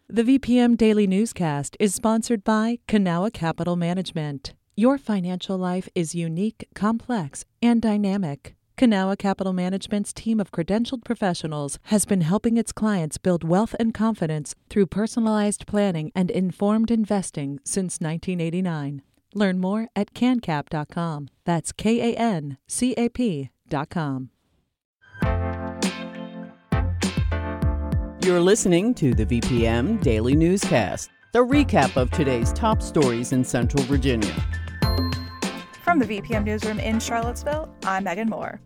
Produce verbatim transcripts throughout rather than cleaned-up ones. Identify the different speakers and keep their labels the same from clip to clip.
Speaker 1: The V P M Daily Newscast is sponsored by Kanawha Capital Management. Your financial life is unique, complex, and dynamic. Kanawha Capital Management's team of credentialed professionals has been helping its clients build wealth and confidence through personalized planning and informed investing since nineteen eighty-nine. Learn more at can cap dot com. That's K A N C A P dot com.
Speaker 2: You're listening to the V P M Daily Newscast, the recap of today's top stories in Central Virginia.
Speaker 3: From the V P M Newsroom in Charlottesville, I'm Megan Moore.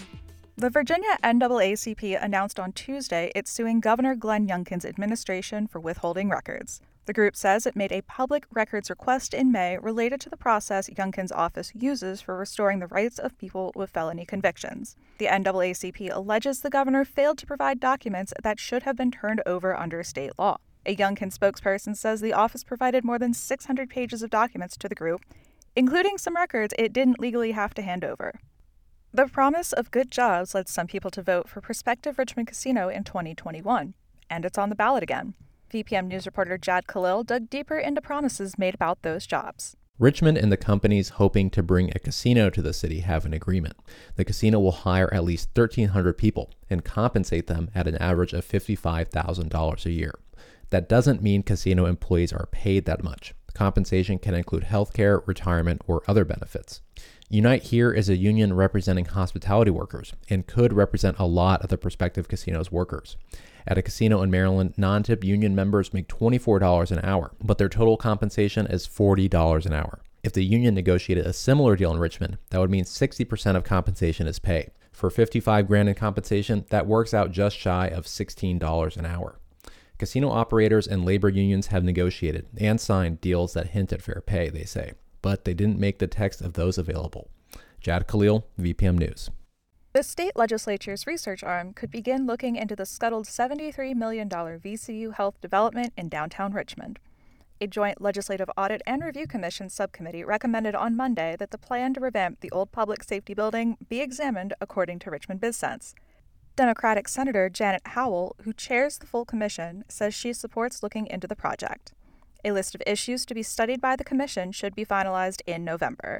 Speaker 3: The Virginia N double A C P announced on Tuesday it's suing Governor Glenn Youngkin's administration for withholding records. The group says it made a public records request in May related to the process Youngkin's office uses for restoring the rights of people with felony convictions. The N double A C P alleges the governor failed to provide documents that should have been turned over under state law. A Youngkin spokesperson says the office provided more than six hundred pages of documents to the group, including some records it didn't legally have to hand over. The promise of good jobs led some people to vote for prospective Richmond Casino in twenty twenty-one, and it's on the ballot again. V P M News reporter Jad Khalil dug deeper into promises made about those jobs.
Speaker 4: Richmond and the companies hoping to bring a casino to the city have an agreement. The casino will hire at least thirteen hundred people and compensate them at an average of fifty-five thousand dollars a year. That doesn't mean casino employees are paid that much. Compensation can include healthcare, retirement, or other benefits. Unite Here is a union representing hospitality workers and could represent a lot of the prospective casino's workers. At a casino in Maryland, non-tip union members make twenty-four dollars an hour, but their total compensation is forty dollars an hour. If the union negotiated a similar deal in Richmond, that would mean sixty percent of compensation is pay. For fifty-five grand in compensation, that works out just shy of sixteen dollars an hour. Casino operators and labor unions have negotiated and signed deals that hint at fair pay, they say, but they didn't make the text of those available. Jad Khalil, V P M News.
Speaker 3: The state legislature's research arm could begin looking into the scuttled seventy-three million dollars V C U Health development in downtown Richmond. A joint Legislative Audit and Review Commission subcommittee recommended on Monday that the plan to revamp the old public safety building be examined according to Richmond BizSense. Democratic Senator Janet Howell, who chairs the full commission, says she supports looking into the project. A list of issues to be studied by the commission should be finalized in November.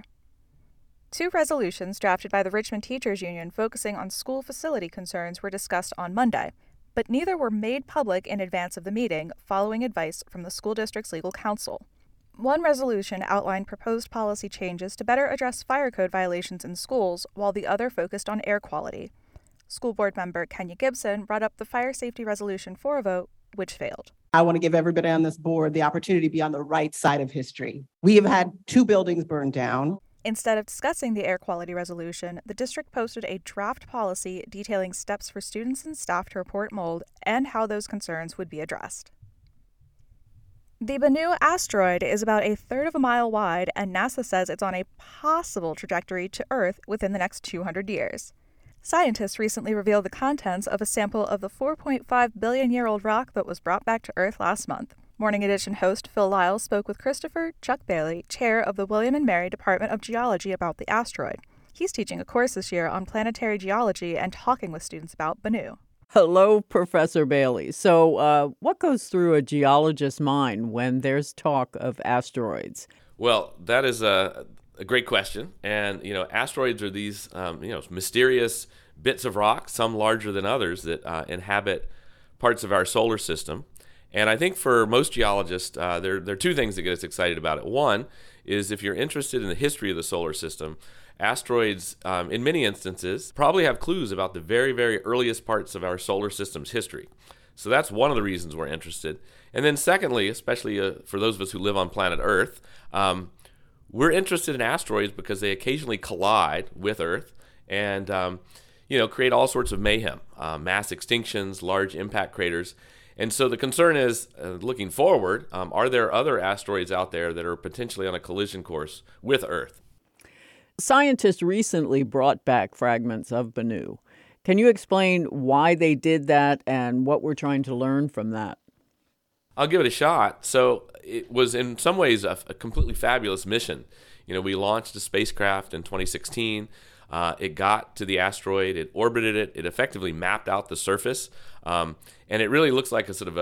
Speaker 3: Two resolutions drafted by the Richmond Teachers Union focusing on school facility concerns were discussed on Monday, but neither were made public in advance of the meeting, following advice from the school district's legal counsel. One resolution outlined proposed policy changes to better address fire code violations in schools, while the other focused on air quality. School board member Kenya Gibson brought up the fire safety resolution for a vote, which failed.
Speaker 5: I want to give everybody on this board the opportunity to be on the right side of history. We have had two buildings burned down.
Speaker 3: Instead of discussing the air quality resolution, the district posted a draft policy detailing steps for students and staff to report mold and how those concerns would be addressed. The Bennu asteroid is about a third of a mile wide, and NASA says it's on a possible trajectory to Earth within the next two hundred years. Scientists recently revealed the contents of a sample of the four point five billion year old rock that was brought back to Earth last month. Morning Edition host Phil Lyles spoke with Christopher Chuck Bailey, chair of the William and Mary Department of Geology, about the asteroid. He's teaching a course this year on planetary geology and talking with students about Bennu.
Speaker 2: Hello, Professor Bailey. So uh, what goes through a geologist's mind when there's talk of asteroids?
Speaker 6: Well, that is a, a great question. And, you know, asteroids are these, um, you know, mysterious bits of rock, some larger than others, that uh, inhabit parts of our solar system. And I think for most geologists, uh, there, there are two things that get us excited about it. One is if you're interested in the history of the solar system, asteroids, um, in many instances, probably have clues about the very, very earliest parts of our solar system's history. So that's one of the reasons we're interested. And then secondly, especially uh, for those of us who live on planet Earth, um, we're interested in asteroids because they occasionally collide with Earth and um, you know, create all sorts of mayhem, uh, mass extinctions, large impact craters. And so the concern is, uh, looking forward, um, are there other asteroids out there that are potentially on a collision course with Earth?
Speaker 2: Scientists recently brought back fragments of Bennu. Can you explain why they did that and what we're trying to learn from that?
Speaker 6: I'll give it a shot. So it was in some ways a, a completely fabulous mission. You know, we launched a spacecraft in twenty sixteen. Uh, it got to the asteroid, it orbited it, it effectively mapped out the surface, um, and it really looks like a sort of a,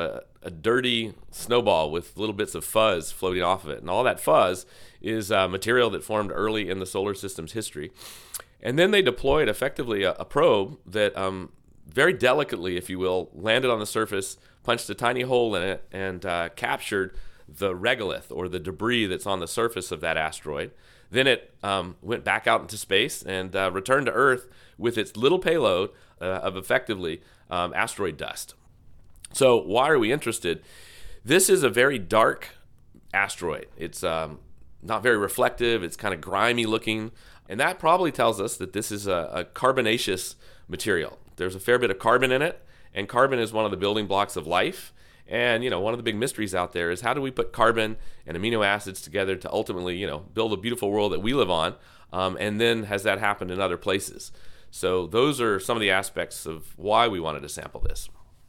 Speaker 6: a dirty snowball with little bits of fuzz floating off of it. And all that fuzz is uh, material that formed early in the solar system's history. And then they deployed effectively a, a probe that um, very delicately, if you will, landed on the surface, punched a tiny hole in it, and uh, captured the regolith, or the debris that's on the surface of that asteroid. Then it um, went back out into space and uh, returned to Earth with its little payload uh, of effectively um, asteroid dust. So why are we interested? This is a very dark asteroid. It's um, not very reflective. It's kind of grimy looking. And that probably tells us that this is a, a carbonaceous material. There's a fair bit of carbon in it, and carbon is one of the building blocks of life. And, you know, one of the big mysteries out there is how do we put carbon and amino acids together to ultimately, you know, build a beautiful world that we live on? Um, and then has that happened in other places? So those are some of the aspects of why we wanted to sample this.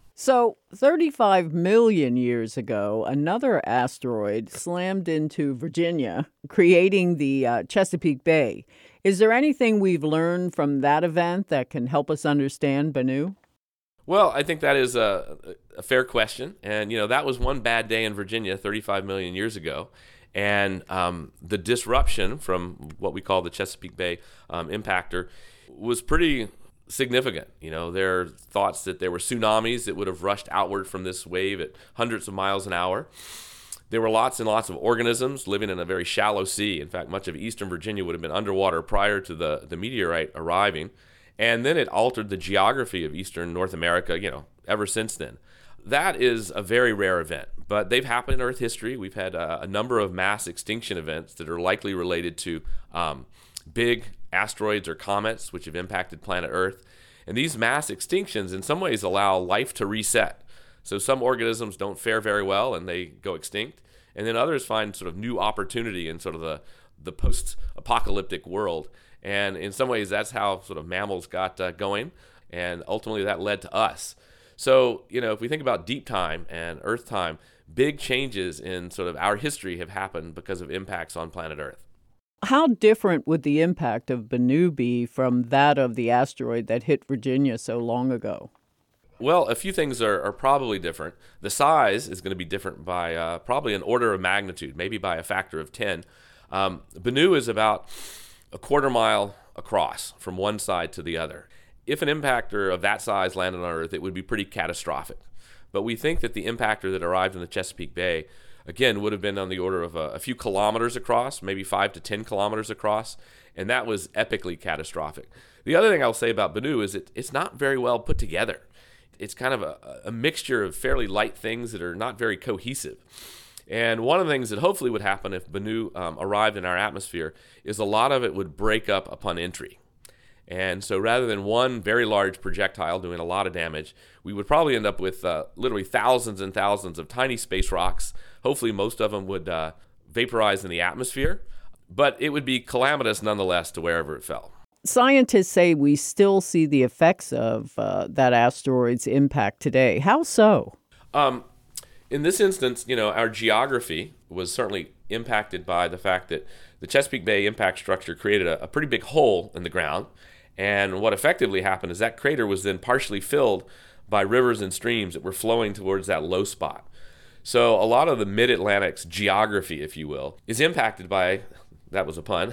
Speaker 2: So thirty-five million years ago, another asteroid slammed into Virginia, creating the uh, Chesapeake Bay. Is there anything we've learned from that event that can help us understand Bennu?
Speaker 6: Well, I think that is a, a fair question. And, you know, that was one bad day in Virginia thirty-five million years ago. And um, the disruption from what we call the Chesapeake Bay um, impactor was pretty significant. You know, there are thoughts that there were tsunamis that would have rushed outward from this wave at hundreds of miles an hour. There were lots and lots of organisms living in a very shallow sea. In fact, much of eastern Virginia would have been underwater prior to the, the meteorite arriving. And then it altered the geography of eastern North America, you know, ever since then. That is a very rare event, but they've happened in Earth history. We've had a, a number of mass extinction events that are likely related to um, big asteroids or comets, which have impacted planet Earth. And these mass extinctions in some ways allow life to reset. So some organisms don't fare very well and they go extinct. And then others find sort of new opportunity in sort of the, the post-apocalyptic world. And in some ways, that's how sort of mammals got uh, going. And ultimately, that led to us. So, you know, if we think about deep time and Earth time, big changes in sort of our history have happened because of impacts on planet Earth.
Speaker 2: How different would the impact of Bennu be from that of the asteroid that hit Virginia so long ago?
Speaker 6: Well, a few things are, are probably different. The size is going to be different by uh, probably an order of magnitude, maybe by a factor of ten. Um, Bennu is about a quarter mile across from one side to the other. If an impactor of that size landed on Earth, it would be pretty catastrophic. But we think that the impactor that arrived in the Chesapeake Bay, again, would have been on the order of a, a few kilometers across, maybe five to ten kilometers across, and that was epically catastrophic. The other thing I'll say about Bennu is it, it's not very well put together. It's kind of a, a mixture of fairly light things that are not very cohesive. And one of the things that hopefully would happen if Bennu um, arrived in our atmosphere is a lot of it would break up upon entry. And so rather than one very large projectile doing a lot of damage, we would probably end up with uh, literally thousands and thousands of tiny space rocks. Hopefully most of them would uh, vaporize in the atmosphere, but it would be calamitous nonetheless to wherever it fell.
Speaker 2: Scientists say we still see the effects of uh, that asteroid's impact today. How so?
Speaker 6: Um, in this instance, you know, our geography was certainly impacted by the fact that the Chesapeake Bay impact structure created a, a pretty big hole in the ground. And what effectively happened is that crater was then partially filled by rivers and streams that were flowing towards that low spot. So a lot of the mid-Atlantic's geography, if you will, is impacted by, that was a pun,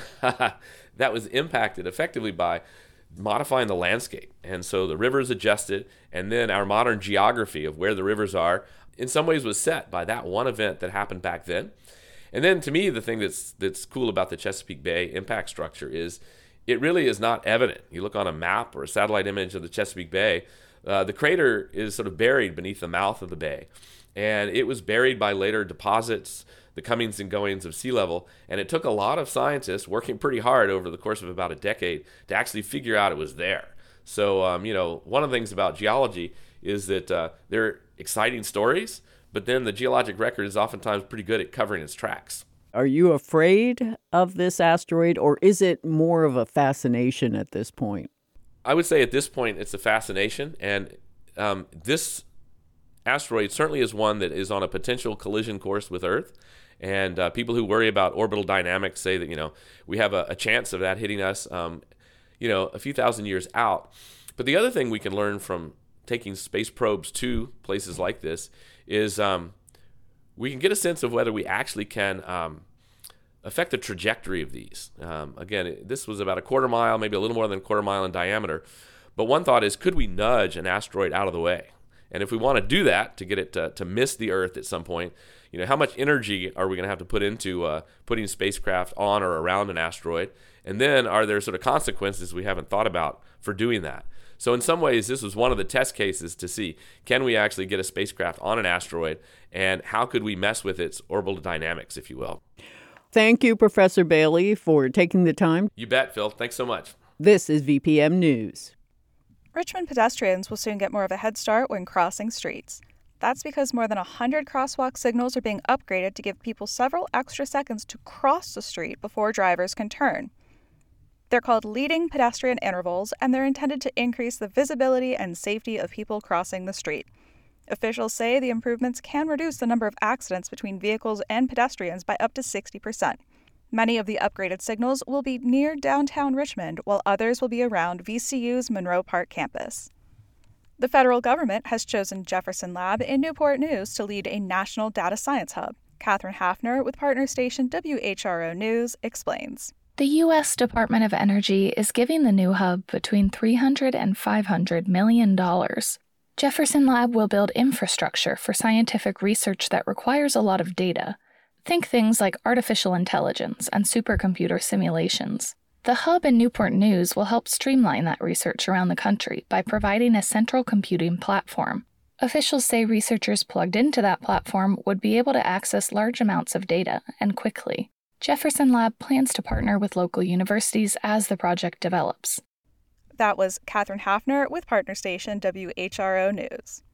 Speaker 6: that was impacted effectively by modifying the landscape. And so the rivers adjusted, and then our modern geography of where the rivers are in some ways was set by that one event that happened back then. And then to me, the thing that's that's cool about the Chesapeake Bay impact structure is it really is not evident. You look on a map or a satellite image of the Chesapeake Bay, uh, the crater is sort of buried beneath the mouth of the bay. And it was buried by later deposits, the comings and goings of sea level. And it took a lot of scientists working pretty hard over the course of about a decade to actually figure out it was there. So, um, you know, one of the things about geology is that uh, there are exciting stories, but then the geologic record is oftentimes pretty good at covering its tracks.
Speaker 2: Are you afraid of this asteroid, or is it more of a fascination at this point?
Speaker 6: I would say at this point it's a fascination, and um, this asteroid certainly is one that is on a potential collision course with Earth. And uh, people who worry about orbital dynamics say that, you know, we have a, a chance of that hitting us, um, you know, a few thousand years out. But the other thing we can learn from taking space probes to places like this is um, we can get a sense of whether we actually can um, affect the trajectory of these. Um, again, it, this was about a quarter mile, maybe a little more than a quarter mile in diameter. But one thought is, could we nudge an asteroid out of the way? And if we want to do that to get it to, to miss the Earth at some point, you know, how much energy are we going to have to put into uh, putting spacecraft on or around an asteroid? And then are there sort of consequences we haven't thought about for doing that? So in some ways, this was one of the test cases to see, can we actually get a spacecraft on an asteroid, and how could we mess with its orbital dynamics, if you will?
Speaker 2: Thank you, Professor Bailey, for taking the time.
Speaker 6: You bet, Phil. Thanks so much.
Speaker 2: This is V P M News.
Speaker 3: Richmond pedestrians will soon get more of a head start when crossing streets. That's because more than one hundred crosswalk signals are being upgraded to give people several extra seconds to cross the street before drivers can turn. They're called leading pedestrian intervals, and they're intended to increase the visibility and safety of people crossing the street. Officials say the improvements can reduce the number of accidents between vehicles and pedestrians by up to sixty percent. Many of the upgraded signals will be near downtown Richmond, while others will be around V C U's Monroe Park campus. The federal government has chosen Jefferson Lab in Newport News to lead a national data science hub. Katherine Hafner with partner station W H R O News explains.
Speaker 7: The U S Department of Energy is giving the new hub between three hundred and five hundred million dollars. Jefferson Lab will build infrastructure for scientific research that requires a lot of data. Think things like artificial intelligence and supercomputer simulations. The hub in Newport News will help streamline that research around the country by providing a central computing platform. Officials say researchers plugged into that platform would be able to access large amounts of data and quickly. Jefferson Lab plans to partner with local universities as the project develops.
Speaker 3: That was Katherine Hafner with partner station W H R O News.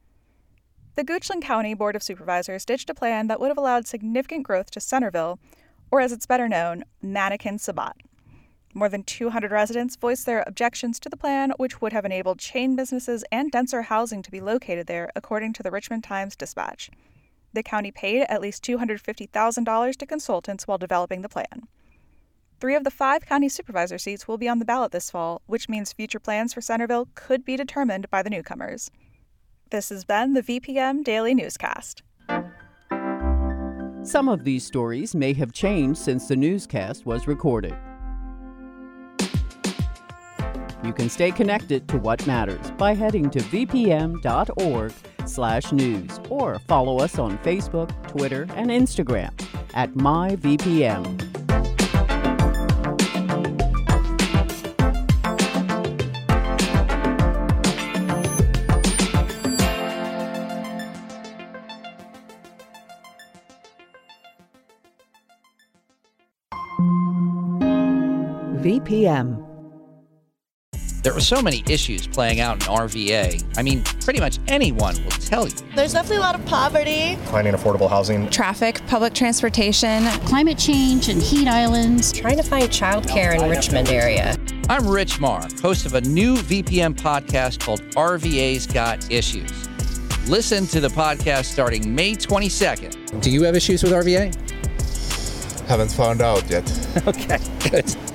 Speaker 3: The Goochland County Board of Supervisors ditched a plan that would have allowed significant growth to Centerville, or as it's better known, Mannequin Sabat. More than two hundred residents voiced their objections to the plan, which would have enabled chain businesses and denser housing to be located there, according to the Richmond Times-Dispatch. The county paid at least two hundred fifty thousand dollars to consultants while developing the plan. Three of the five county supervisor seats will be on the ballot this fall, which means future plans for Centerville could be determined by the newcomers. This has been the V P M Daily Newscast.
Speaker 2: Some of these stories may have changed since the newscast was recorded. You can stay connected to what matters by heading to vpm.org slash news or follow us on Facebook, Twitter, and Instagram at myvpm.
Speaker 8: V P M.
Speaker 9: There are so many issues playing out in R V A. I mean, pretty much anyone will tell you.
Speaker 10: There's definitely a lot of poverty.
Speaker 11: Finding affordable housing.
Speaker 12: Traffic, public transportation.
Speaker 13: Climate change and heat islands.
Speaker 14: Trying to find childcare in Richmond area.
Speaker 9: I'm Rich Marr, host of a new V P M podcast called R V A's Got Issues. Listen to the podcast starting May twenty-second.
Speaker 15: Do you have issues with R V A?
Speaker 11: Haven't found out yet.
Speaker 15: Okay, good.